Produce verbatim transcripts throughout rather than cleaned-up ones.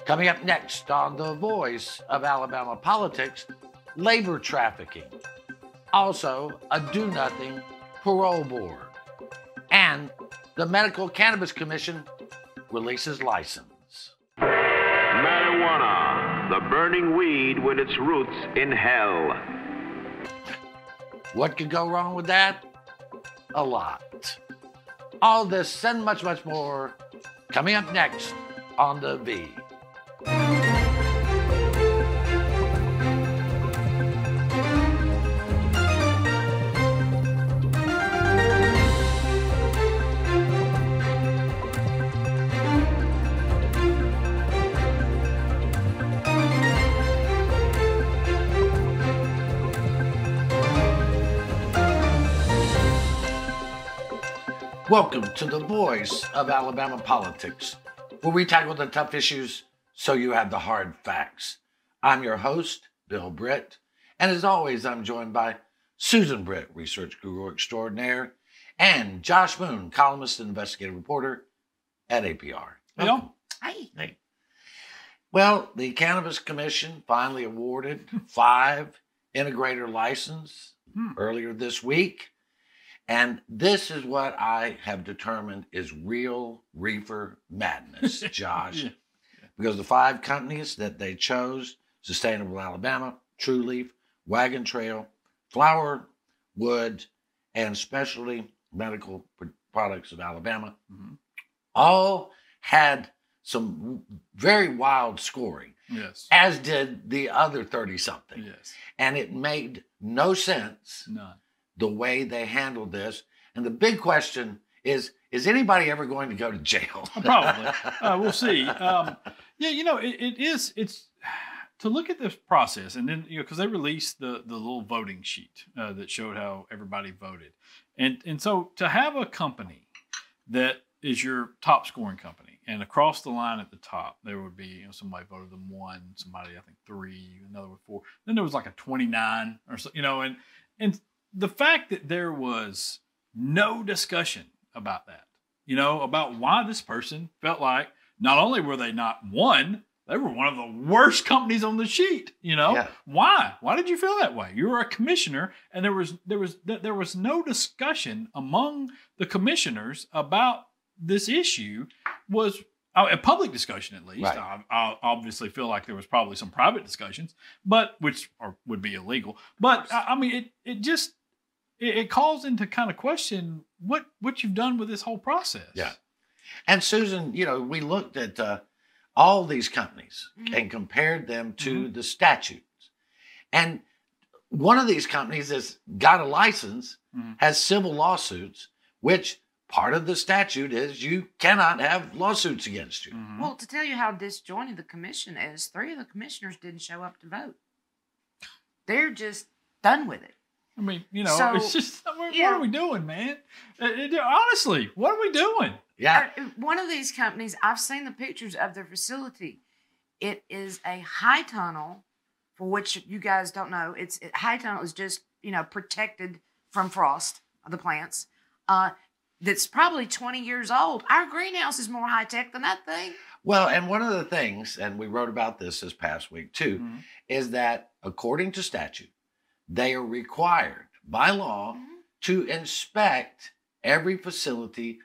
Coming up next on The Voice of Alabama Politics, labor trafficking. Also, a do-nothing parole board. And the Medical Cannabis Commission releases license. Marijuana, the burning weed with its roots in hell. What could go wrong with that? A lot. All this and much, much more coming up next on The V. Welcome to The Voice of Alabama Politics, where we tackle the tough issues so you have the hard facts. I'm your host, Bill Britt, and as always, I'm joined by Susan Britt, research guru extraordinaire, and Josh Moon, columnist and investigative reporter at A P R. Hello. Hey. Hey. Well, the Cannabis Commission finally awarded five integrator licenses hmm. earlier this week. And this is what I have determined is real reefer madness, Josh. yeah. Because the five companies that they chose, Sustainable Alabama, True Leaf, Wagon Trail, Flower Wood, and Specialty Medical Products of Alabama, mm-hmm. all had some very wild scoring, yes, as did the other thirty-something. Yes. And it made no sense. None. The way they handled this. And the big question is, is anybody ever going to go to jail? Probably. Uh, we'll see. Um, yeah, you know, it, it is, it's, to look at this process, and then, you know, because they released the, the little voting sheet uh, that showed how everybody voted. And, and so to have a company that is your top scoring company, and across the line at the top, there would be, you know, somebody voted them one, somebody, I think, three, another with four. Then there was like a twenty-nine or so, you know, and, and, the fact that there was no discussion about that, you know, about why this person felt like not only were they not one, they were one of the worst companies on the sheet, you know, yeah. why? Why did you feel that way? You were a commissioner, and there was there was there was no discussion among the commissioners about this issue. Was a public discussion, at least. Right. I, I obviously feel like there was probably some private discussions, but which are, would be illegal. But I, I mean, it it just It, it calls into kind of question what, what you've done with this whole process. Yeah. And Susan, you know, we looked at uh, all these companies mm-hmm. and compared them to mm-hmm. the statutes. And one of these companies that's got a license mm-hmm. has civil lawsuits, which part of the statute is you cannot have lawsuits against you. Mm-hmm. Well, to tell you how disjointed the commission is, three of the commissioners didn't show up to vote. They're just done with it. I mean, you know, so, it's just, what, yeah. what are we doing, man? It, it, honestly, what are we doing? Yeah. One of these companies, I've seen the pictures of their facility. It is a high tunnel, for which you guys don't know. It's it, high tunnel is just, you know, protected from frost of the plants. Uh, that's probably twenty years old. Our greenhouse is more high tech than that thing. Well, and one of the things, and we wrote about this this past week too, mm-hmm. is that according to statute, they are required by law mm-hmm. to inspect every facility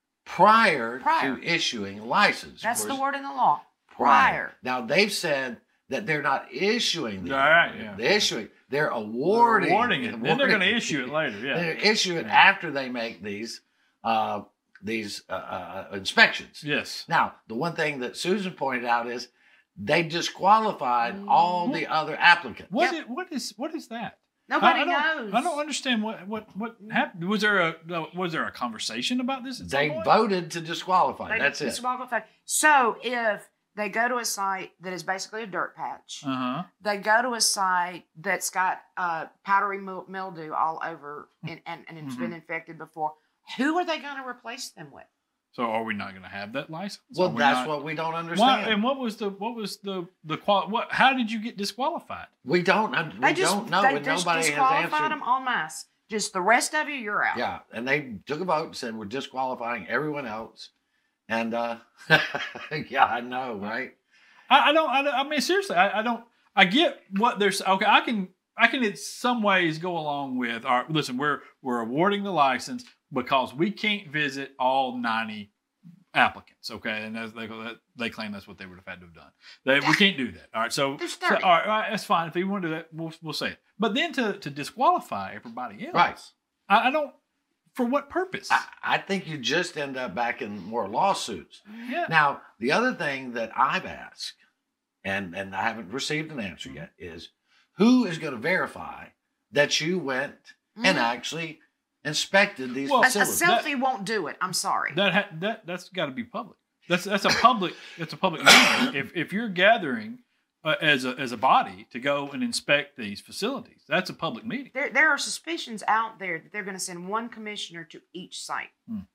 prior, prior. to issuing a license. That's the word in the law. Prior. prior. Now, they've said that they're not issuing the All right, yeah. They're issuing. They're awarding. They're awarding it. Awarding then they're going to issue it later. Yeah. They're issue it yeah. after they make these uh, these uh, uh, inspections. Yes. Now, the one thing that Susan pointed out is they disqualified mm. all the other applicants. What, yep. is, what is what is that? Nobody I, I knows. I don't understand what what what happened. Was there a was there a conversation about this? At they some point? voted to disqualify. They That's it. Disqualified. So if they go to a site that is basically a dirt patch, uh-huh. they go to a site that's got uh, powdery mildew all over and, and, and it's mm-hmm. been infected before, who are they going to replace them with? So are we not going to have that license? Well, we that's not... what we don't understand. Why, and what was the what was the the qual? What? How did you get disqualified? We don't. We they just, don't know. They and just nobody has disqualified answered. them en masse. Just the rest of you, you're out. Yeah, and they took a vote and said we're disqualifying everyone else. And uh, yeah, I know, right? I, I don't. I, don't- I mean, seriously, I, I don't. I get what there's. Okay, I can. I can in some ways go along with. All right, listen, we're we're awarding the license because we can't visit all ninety applicants. Okay, and that's, they they claim that's what they would have had to have done. They, we can't do that. All right, so, There's so thirty. all, right, all right, that's fine. If you want to do that, we'll we'll say it. But then to to disqualify everybody else, Right. I, I don't. For what purpose? I, I think you just end up back in more lawsuits. yeah. Now, the other thing that I've asked, and, and I haven't received an answer yet, is who is going to verify that you went and Mhm. actually inspected these Well, A, a facilities? selfie won't do it. I'm sorry. That ha- that that's got to be public. That's that's a public that's a public meeting. If if you're gathering uh, as a as a body to go and inspect these facilities, that's a public meeting. There, there are suspicions out there that they're going to send one commissioner to each site.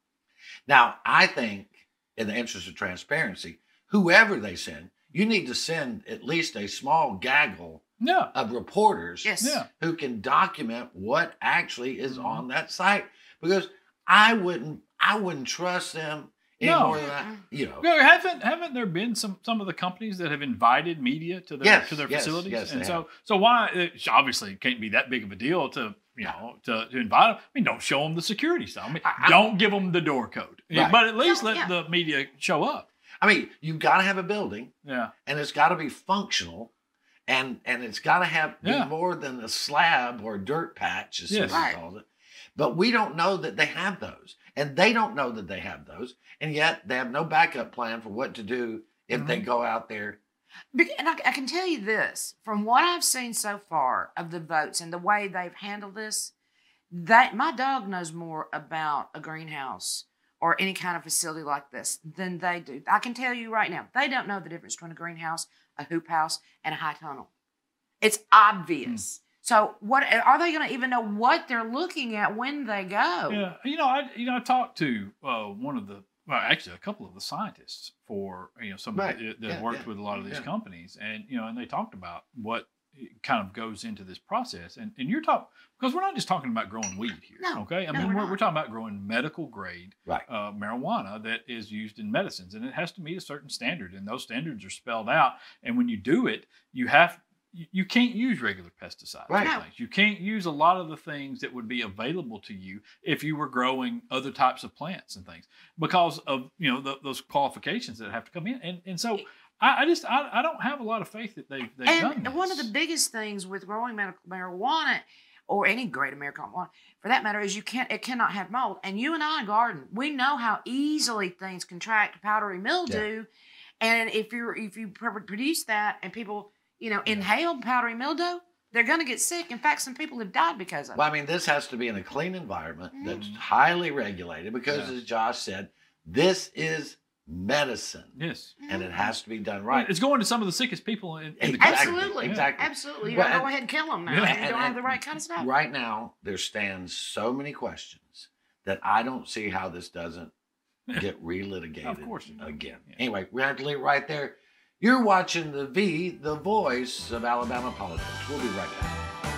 Now, I think, in the interest of transparency, whoever they send, you need to send at least a small gaggle Yeah, of reporters Yes. yeah. who can document what actually is Mhm. on that site. Because I wouldn't, I wouldn't trust them any No. more than I, you know. Yeah, haven't haven't there been some some of the companies that have invited media to their Yes, to their yes, facilities? yes, and they so have. so why it obviously it can't be that big of a deal to you know to, to invite them. I mean, don't show them the security stuff. I mean, I- I- don't give them the door code, Right. but at least Yeah, let yeah. the media show up. I mean, you've got to have a building, Yeah, and it's got to be functional, and and it's got to have be Yeah. more than a slab or a dirt patch, as Yes. Susan Right. calls it. But we don't know that they have those, and they don't know that they have those, and yet they have no backup plan for what to do if they Mhm. go out there. Bec- And I, I can tell you this from what I've seen so far of the votes and the way they've handled this, that my dog knows more about a greenhouse or any kind of facility like this than they do. I can tell you right now, they don't know the difference between a greenhouse, a hoop house, and a high tunnel. It's obvious. So, what are they going to even know what they're looking at when they go? yeah. You know, I you know I talked to uh, one of the well, actually a couple of the scientists for you know some Right. of the, that Yeah, worked yeah, with a lot of these yeah. companies, and you know, and they talked about what kind of goes into this process, and and you're talking because we're not just talking about growing weed here, No, okay? I no, mean, we're we're, not. we're talking about growing medical grade Right. uh, marijuana that is used in medicines, and it has to meet a certain standard, and those standards are spelled out. And when you do it, you have you, you can't use regular pesticides. Right. and No. things. You can't use a lot of the things that would be available to you if you were growing other types of plants and things because of you know th those qualifications that have to come in. And and so I, I just I, I don't have a lot of faith that they they've done And this. one of the biggest things with growing medical marijuana, or any great American marijuana for that matter, is you can't it cannot have mold. And you and I garden, we know how easily things contract powdery mildew. And if you're if you pr- produce that and people you know inhale powdery mildew, they're going to get sick. In fact, some people have died because of Well, it. I mean, this has to be in a clean environment that's Mhm. highly regulated because, Yeah. as Josh said, this is medicine, yes. and it has to be done right. It's going to some of the sickest people in, in the Exactly, country. Absolutely, exactly. absolutely. You Well, gotta go and- ahead and kill them now. Yeah. You And- don't have and the right kind of stuff. Right now, there stands so many questions that I don't see how this doesn't get relitigated Of course it does. again. Yeah. Anyway, we have to leave it right there. You're watching the V, the voice of Alabama politics. We'll be right back.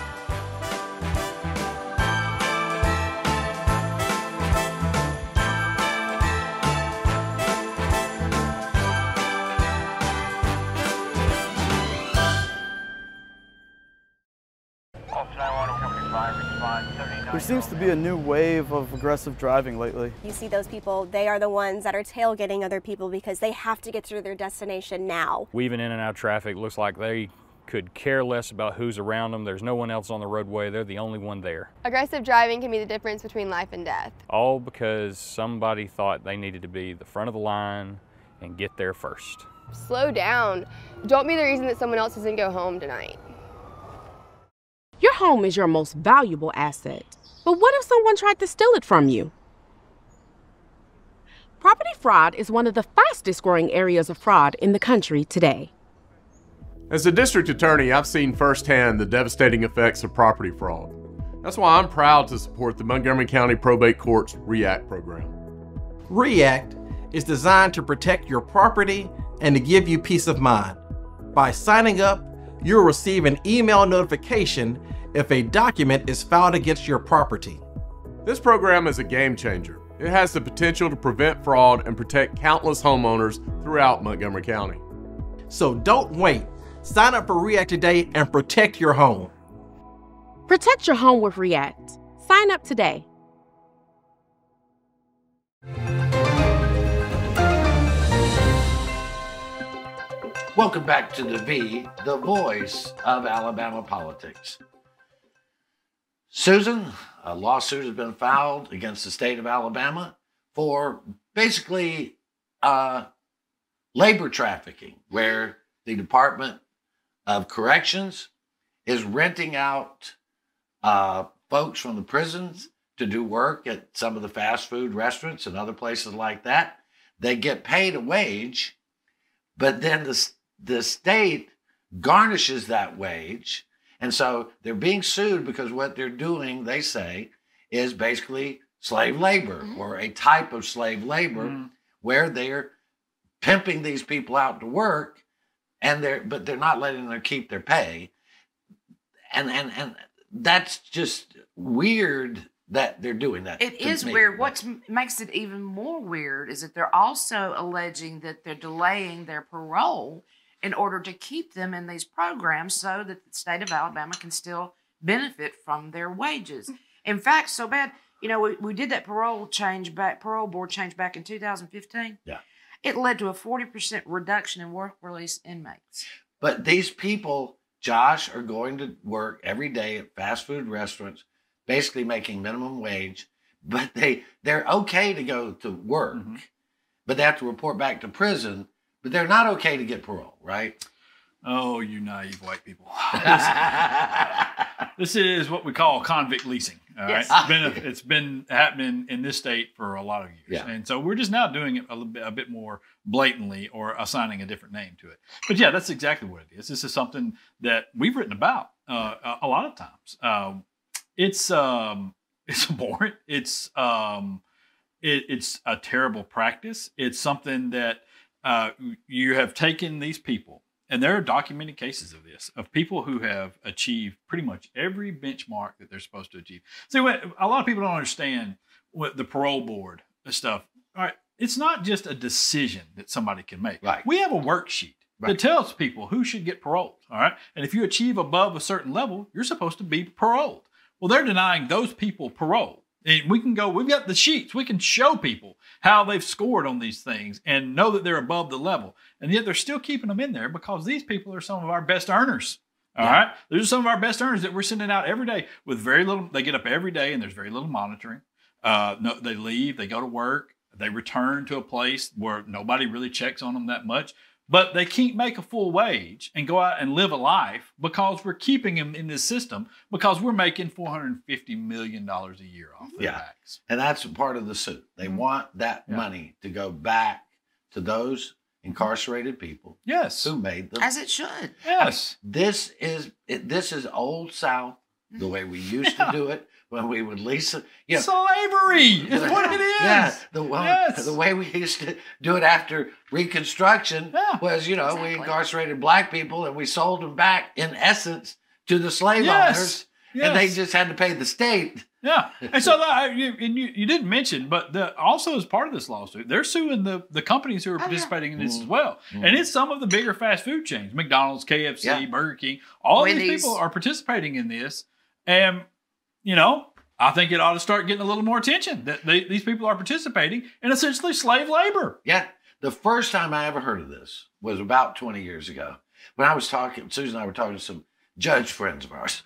There seems to be a new wave of aggressive driving lately. You see those people, they are the ones that are tailgating other people because they have to get to their destination now. Weaving in and out of traffic, looks like they could care less about who's around them. There's no one else on the roadway. They're the only one there. Aggressive driving can be the difference between life and death. All because somebody thought they needed to be the front of the line and get there first. Slow down. Don't be the reason that someone else doesn't go home tonight. Your home is your most valuable asset. But what if someone tried to steal it from you? Property fraud is one of the fastest growing areas of fraud in the country today. As a district attorney, I've seen firsthand the devastating effects of property fraud. That's why I'm proud to support the Montgomery County Probate Court's REACT program. REACT is designed to protect your property and to give you peace of mind. By signing up, you'll receive an email notification if a document is filed against your property. This program is a game changer. It has the potential to prevent fraud and protect countless homeowners throughout Montgomery County. So don't wait. Sign up for REACT today and protect your home. Protect your home with REACT. Sign up today. Welcome back to the V, the voice of Alabama politics. Susan, a lawsuit has been filed against the state of Alabama for basically uh, labor trafficking, where the Department of Corrections is renting out uh, folks from the prisons to do work at some of the fast food restaurants and other places like that. They get paid a wage, but then the, the state garnishes that wage. And so they're being sued because what they're doing, they say, is basically slave labor mm-hmm. or a type of slave labor mm-hmm. where they're pimping these people out to work, and they're but they're not letting them keep their pay. And and and that's just weird that they're doing that. It is me. weird. What makes it even more weird is that they're also alleging that they're delaying their parole in order to keep them in these programs so that the state of Alabama can still benefit from their wages. In fact, so bad, you know, we, we did that parole change back, parole board change back in two thousand fifteen. Yeah. It led to a forty percent reduction in work release inmates. But these people, Josh, are going to work every day at fast food restaurants, basically making minimum wage, but they, they're okay to go to work, mm-hmm. but they have to report back to prison. But they're not okay to get parole, right? Oh, you naive white people. This, this is what we call convict leasing. All yes. right? It's been, a, it's been happening in this state for a lot of years. Yeah. And so we're just now doing it a, little bit, a bit more blatantly or assigning a different name to it. But yeah, that's exactly what it is. This is something that we've written about uh, a, a lot of times. Um, it's um, it's abhorrent. It's, um, it, it's a terrible practice. It's something that Uh, you have taken these people, and there are documented cases of this, of people who have achieved pretty much every benchmark that they're supposed to achieve. See, what, a lot of people don't understand what the parole board stuff. All right, it's not just a decision that somebody can make. Right. We have a worksheet right. that tells people who should get paroled. All right, and if you achieve above a certain level, you're supposed to be paroled. Well, they're denying those people parole. And we can go, we've got the sheets. We can show people how they've scored on these things and know that they're above the level. And yet they're still keeping them in there because these people are some of our best earners. All yeah. right. These are some of our best earners that we're sending out every day with very little. They get up every day and there's very little monitoring. Uh, no, they leave, they go to work, they return to a place where nobody really checks on them that much. But they can't make a full wage and go out and live a life because we're keeping them in this system because we're making four hundred fifty million dollars a year off their yeah. backs. And that's part of the suit. They mm-hmm. want that yeah. money to go back to those incarcerated people yes. who made them. As it should. Yes. This is it, this is old South, the way we used yeah. to do it. When we would lease it, you know, slavery is what it is. Yeah, the, well, yes. the way we used to do it after Reconstruction yeah. was, you know, exactly. we incarcerated black people and we sold them back, in essence, to the slave yes. owners, yes. and they just had to pay the state. Yeah, and so uh, you, and you, you didn't mention, but the, also as part of this lawsuit, they're suing the, the companies who are participating oh, yeah. in this mm-hmm. as well, mm-hmm. and it's some of the bigger fast food chains, McDonald's, K F C, yeah. Burger King, all of these people are participating in this, and you know, I think it ought to start getting a little more attention that they, these people are participating in essentially slave labor. Yeah. The first time I ever heard of this was about twenty years ago when I was talking, Susan and I were talking to some judge friends of ours.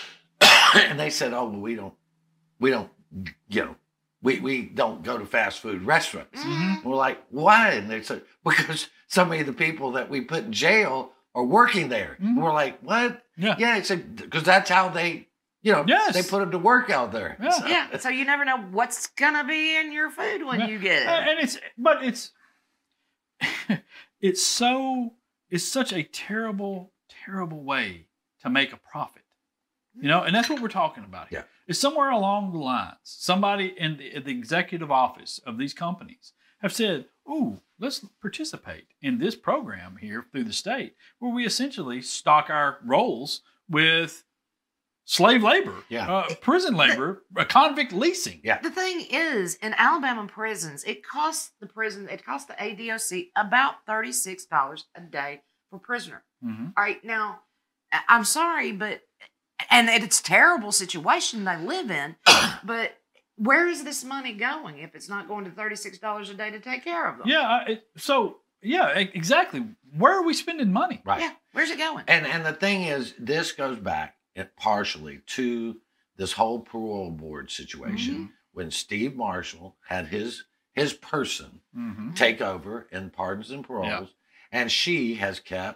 And they said, oh, well, we don't, we don't, you know, we, we don't go to fast food restaurants. Mm-hmm. And we're like, why? And they said, because so many of the people that we put in jail are working there. Mm-hmm. And we're like, what? Yeah. Yeah. They said, because that's how they, you know, yes. they put them to work out there. Yeah. So, yeah. so you never know what's gonna be in your food when yeah. you get it. And it's, but it's, it's so, it's such a terrible, terrible way to make a profit. You know, and that's what we're talking about here. Yeah. It's somewhere along the lines, somebody in the, in the executive office of these companies have said, ooh, let's participate in this program here through the state where we essentially stock our rolls with slave labor, yeah. uh, prison labor, uh, convict leasing. Yeah. The thing is, in Alabama prisons, it costs the prison, it costs the A D O C about thirty-six dollars a day per prisoner. Mm-hmm. All right, now, I- I'm sorry, but, and it's a terrible situation they live in, but where is this money going if it's not going to thirty-six dollars a day to take care of them? Yeah. I- It, so yeah, e- exactly. Where are we spending money? Right. Yeah, where's it going? And and the thing is, this goes back it partially to this whole parole board situation Mm-hmm. when Steve Marshall had his his person Mm-hmm. take over in pardons and paroles, Yeah. and she has kept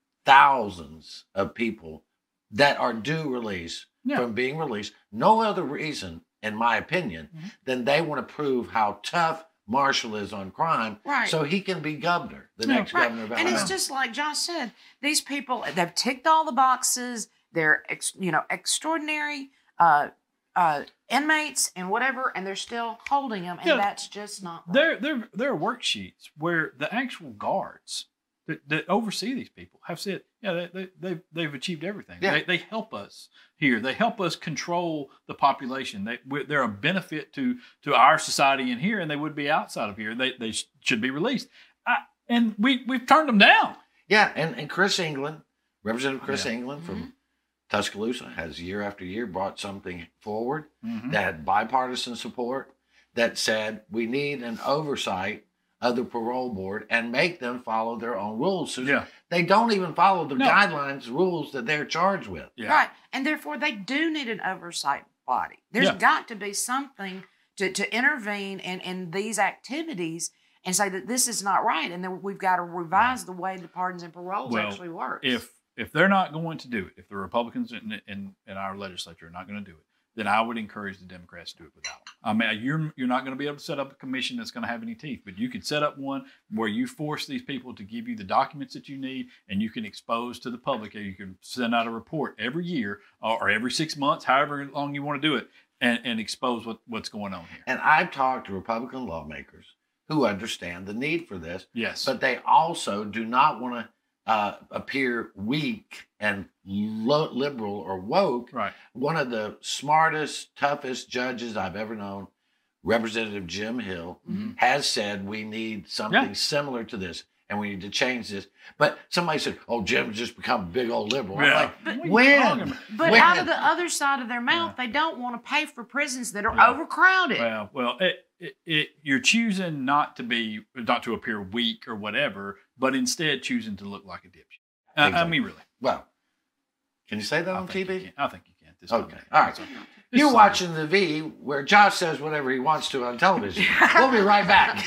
thousands of people that are due release Yeah. from being released. No other reason, in my opinion, Mm-hmm. than they want to prove how tough Marshall is on crime, Right. so he can be governor, the Yeah. next Right. governor of And Alabama. it's just like Josh said, these people, they've ticked all the boxes. They're, ex, you know, extraordinary uh, uh, inmates and whatever, and they're still holding them, and Yeah. that's just not right. There, there, there are worksheets where the actual guards that, that oversee these people have said, yeah, they, they, they've, they've achieved everything. Yeah. They, they help us here. They help us control the population. They, we're, they're a benefit to, to our society in here, and they would be outside of here. They, they sh- should be released. I, and we, we've turned them down. Yeah, and, and Chris England, Representative Chris Yeah. England from Mm-hmm. Tuscaloosa, has year after year brought something forward Mhm. that had bipartisan support that said we need an oversight of the parole board and make them follow their own rules. So Yeah. they don't even follow the No. guidelines, rules that they're charged with. Yeah. Right. And therefore, they do need an oversight body. There's Yeah. got to be something to, to intervene in, in these activities and say that this is not right. And then we've got to revise the way the pardons and paroles Well, actually work. If if they're not going to do it, if the Republicans in, in, in our legislature are not going to do it, then I would encourage the Democrats to do it without them. I mean, you're you're not going to be able to set up a commission that's going to have any teeth, but you could set up one where you force these people to give you the documents that you need, and you can expose to the public, or you can send out a report every year or, or every six months, however long you want to do it, and, and expose what, what's going on here. And I've talked to Republican lawmakers who understand the need for this, Yes. but they also do not want to uh, appear weak and lo- liberal or woke. Right. One of the smartest, toughest judges I've ever known, Representative Jim Hill, Mhm. has said we need something Yeah. similar to this and we need to change this. But somebody said, oh, Jim's just become a big old liberal. Yeah. I'm like, What are you when? talking about? But When? out of the other side of their mouth, they don't want to pay for prisons that are Yeah. overcrowded. Well, well, it, it, it, you're choosing not to be, not to appear weak or whatever, but instead choosing to look like a dipshit. I, I Exactly. mean, really. Well, can you say that I on think T you V? can. I think you can. This Okay. time. All right. It's okay. You're It's watching The V, where Josh says whatever he wants to on television. We'll be right back.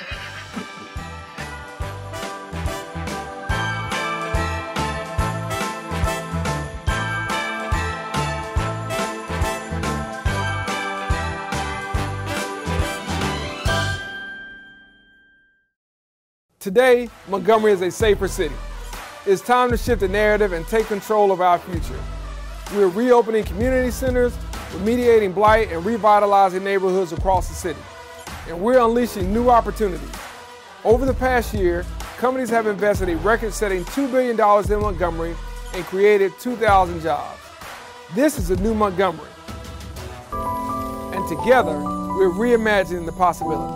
Today, Montgomery is a safer city. It's time to shift the narrative and take control of our future. We're reopening community centers, remediating blight, and revitalizing neighborhoods across the city. And we're unleashing new opportunities. Over the past year, companies have invested a record-setting two billion dollars in Montgomery and created two thousand jobs. This is a new Montgomery. And together, we're reimagining the possibilities.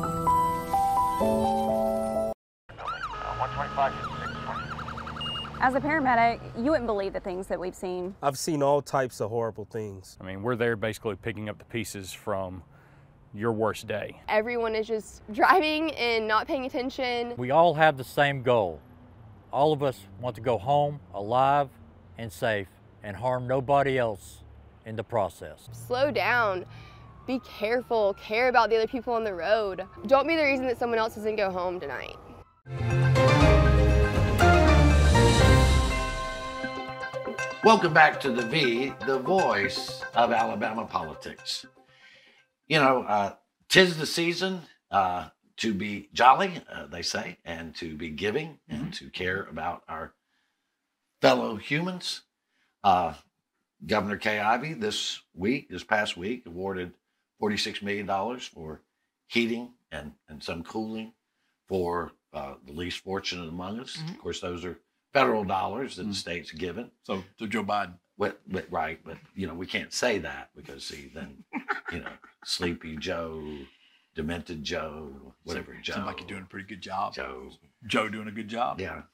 As a paramedic, you wouldn't believe the things that we've seen. I've seen all types of horrible things. I mean, we're there basically picking up the pieces from your worst day. Everyone is just driving and not paying attention. We all have the same goal. All of us want to go home alive and safe and harm nobody else in the process. Slow down. Be careful. Care about the other people on the road. Don't be the reason that someone else doesn't go home tonight. Welcome back to The V, the voice of Alabama politics. You know, uh, 'tis the season uh, to be jolly, uh, they say, and to be giving Mm-hmm. and to care about our fellow humans. Uh, Governor Kay Ivey this week, this past week, awarded forty-six million dollars for heating and, and some cooling for uh, the least fortunate among us. Mm-hmm. Of course, those are federal dollars that the state's given. So, to Joe Biden. But, but, right, but, you know, we can't say that because, see, then, you know, Sleepy Joe, Demented Joe, whatever Joe. Seems like you're doing a pretty good job. Joe. Joe doing a good job. Yeah.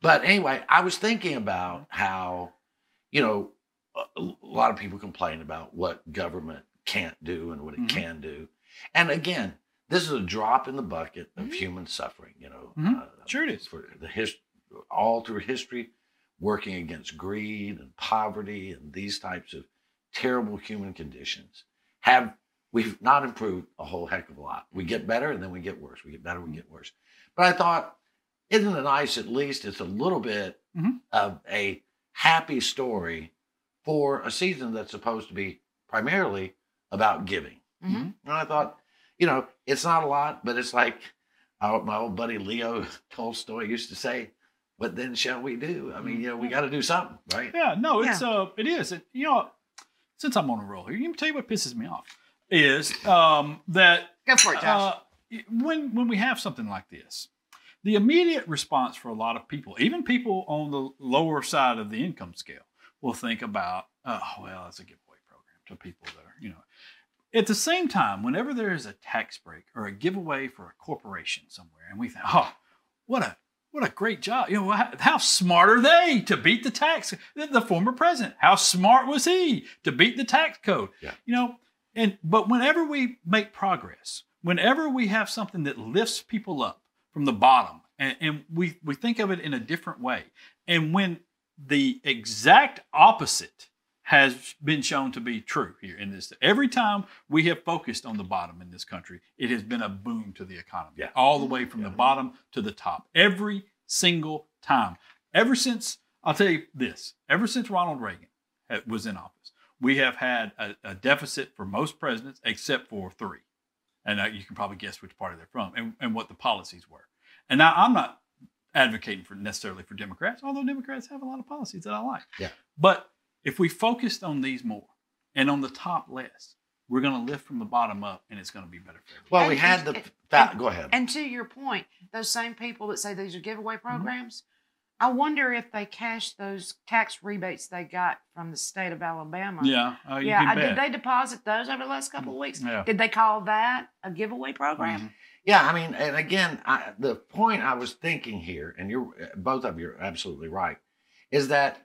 But anyway, I was thinking about how, you know, a, a lot of people complain about what government can't do and what it Mhm. can do. And again, this is a drop in the bucket of Mhm. human suffering, you know. Mhm. Uh, Sure it is. For the his, all through history, working against greed and poverty and these types of terrible human conditions have, we've not improved a whole heck of a lot. We get better and then we get worse. We get better, we get worse. But I thought, isn't it nice at least it's a little bit Mhm. of a happy story for a season that's supposed to be primarily about giving. Mhm. And I thought, you know, it's not a lot, but it's like uh, my old buddy Leo Tolstoy used to say, what then shall we do? I mean, you know, we got to do something, right? Yeah, no, it's uh, it is. And, you know, since I'm on a roll here, let me tell you what pisses me off is um, that Go for it, Josh. uh, when when we have something like this, the immediate response for a lot of people, even people on the lower side of the income scale, will think about, oh, well, it's a giveaway program to people that are, you know. At the same time, whenever there is a tax break or a giveaway for a corporation somewhere, and we think, oh, what a what a great job. You know, how, how smart are they to beat the tax? The, the former president, how smart was he to beat the tax code? Yeah. You know, and but whenever we make progress, whenever we have something that lifts people up from the bottom, and, and we, we think of it in a different way, and when the exact opposite has been shown to be true here in this. Every time we have focused on the bottom in this country, it has been a boom to the economy. Yeah. All the way from the bottom to the top. Every single time. Ever since, I'll tell you this, ever since Ronald Reagan was in office, we have had a, a deficit for most presidents except for three. And uh, you can probably guess which party they're from and, and what the policies were. And now I'm not advocating for necessarily for Democrats, although Democrats have a lot of policies that I like. Yeah. But if we focused on these more and on the top less, we're going to lift from the bottom up, and it's going to be better for everybody. Well, we And- had the, and- that, and- go ahead. And to your point, those same people that say these are giveaway Mm-hmm. programs, I wonder if they cashed those tax rebates they got from the state of Alabama. Yeah, uh, you yeah. can I- bet. Did they deposit those over the last couple of weeks? Yeah. Did they call that a giveaway program? Mm-hmm. Yeah, I mean, and again, I, the point I was thinking here, and you're both of you are absolutely right, is that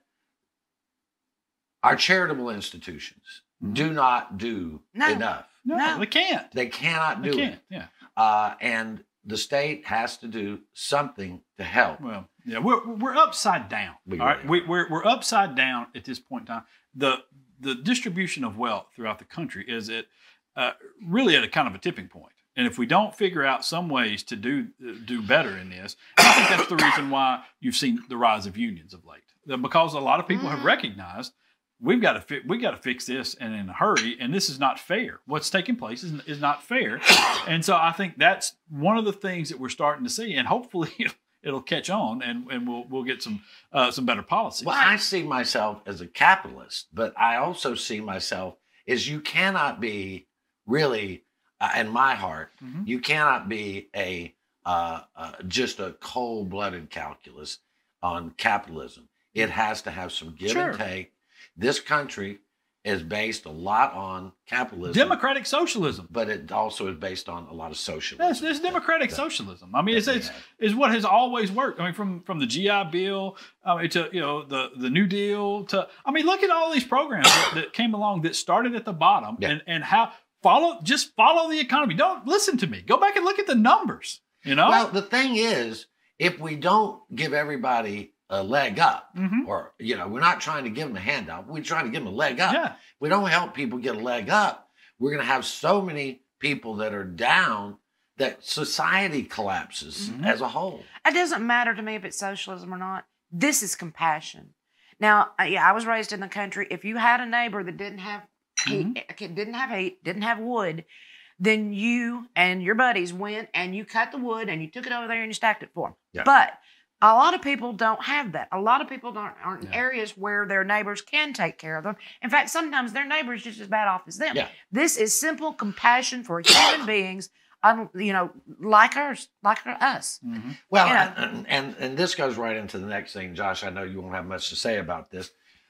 our charitable institutions do not do No. enough. No, No. they can't. They cannot They do can't, it. yeah. Uh, and the state has to do something to help. Well, yeah, we're we're upside down. We all right, really we, we're we're upside down at this point in time. The the distribution of wealth throughout the country is at uh, really at a kind of a tipping point. And if we don't figure out some ways to do do better in this, I think that's the reason why you've seen the rise of unions of late. Because a lot of people have recognized we've got to fi- we got to fix this and in a hurry, and this is not fair. What's taking place is, is not fair, and so I think that's one of the things that we're starting to see, and hopefully it'll catch on, and, and we'll we'll get some uh, some better policies. Well, I see myself as a capitalist, but I also see myself as you cannot be really, uh, in my heart, Mm-hmm. you cannot be a uh, uh, just a cold-blooded calculus on capitalism. It has to have some give Sure. and take. This country is based a lot on capitalism, Democratic socialism. but it also is based on a lot of socialism. That's, that's democratic that- socialism. I mean, it's, that we it's have. is what has always worked. I mean, from from the G I Bill I mean, to you know the the New Deal to I mean, look at all these programs that, that came along that started at the bottom Yeah. and and how follow just follow the economy. Don't listen to me. Go back and look at the numbers. You know. Well, the thing is, if we don't give everybody a leg up, Mhm. or, you know, we're not trying to give them a handout, we're trying to give them a leg up. Yeah. We don't help people get a leg up. We're going to have so many people that are down that society collapses Mm-hmm. as a whole. It doesn't matter to me if it's socialism or not. This is compassion. Now, uh, yeah, I was raised in the country. If you had a neighbor that didn't have heat, uh, didn't have heat, didn't have wood, then you and your buddies went and you cut the wood and you took it over there and you stacked it for them. Yeah. But a lot of people don't have that. A lot of people don't, aren't in areas where their neighbors can take care of them. In fact, sometimes their neighbor's just as bad off as them. Yeah. This is simple compassion for human beings, un, you know, like us, like us. Well, You know. and, and and this goes right into the next thing, Josh. I know you won't have much to say about this,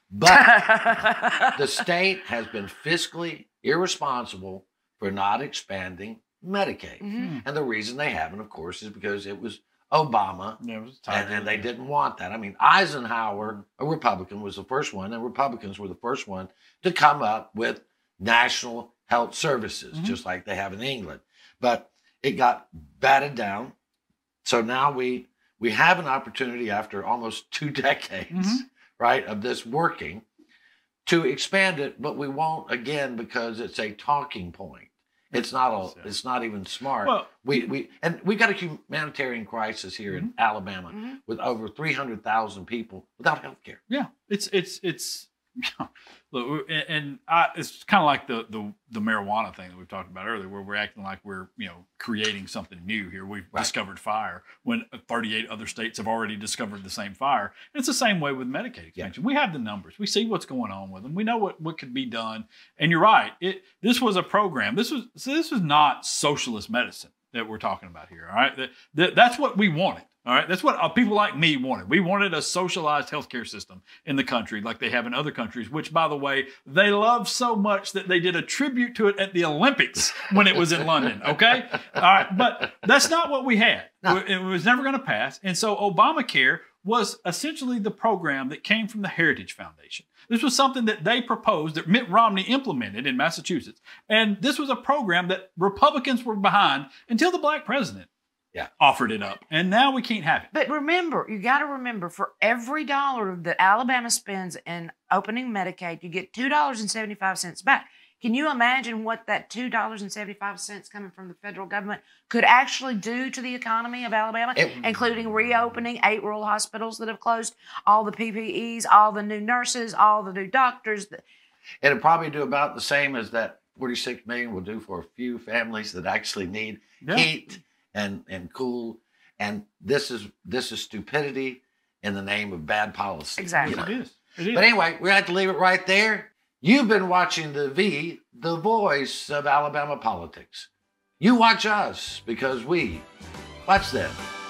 but the state has been fiscally irresponsible for not expanding Medicaid. Mhm. And the reason they haven't, of course, is because it was Obama, Yeah, it was and, and they didn't want that. I mean, Eisenhower, a Republican, was the first one, and Republicans were the first one to come up with national health services, Mm-hmm. just like they have in England. But it got batted down. So now we we have an opportunity after almost two decades, Mm-hmm. right, of this working to expand it, but we won't again because it's a talking point. It's not a, it's not even smart. Well- we we and we've got a humanitarian crisis here in Alabama Mhm. with over three hundred thousand people without health care. Yeah, it's it's it's look, and- and I, it's kind of like the, the the marijuana thing that we've talked about earlier, where we're acting like we're you know creating something new here. We've Right. discovered fire when thirty-eight other states have already discovered the same fire. And it's the same way with Medicaid expansion. We have the numbers. We see what's going on with them. We know what, what could be done. And you're right. It this was a program. This was so this was not socialist medicine that we're talking about here. All right, that, that, that's what we wanted. All right, that's what uh, people like me wanted. We wanted a socialized healthcare system in the country like they have in other countries, which, by the way, they love so much that they did a tribute to it at the Olympics when it was in London, okay? All right, but that's not what we had. It was never going to pass. And so Obamacare was essentially the program that came from the Heritage Foundation. This was something that they proposed, that Mitt Romney implemented in Massachusetts. And this was a program that Republicans were behind until the black president Yeah. offered it up. And now we can't have it. But remember, you got to remember, for every dollar that Alabama spends in opening Medicaid, you get two dollars and seventy-five cents back. Can you imagine what that two dollars and seventy-five cents coming from the federal government could actually do to the economy of Alabama, It- including reopening eight rural hospitals that have closed, all the P P Es, all the new nurses, all the new doctors? It'll probably do about the same as that forty-six million will do for a few families that actually need Yeah. heat and, and cool. And this is this is stupidity in the name of bad policy. Exactly. you know. It is. It is. But anyway, we're going to have to leave it right there. You've been watching The V, the voice of Alabama politics. You watch us because we watch them.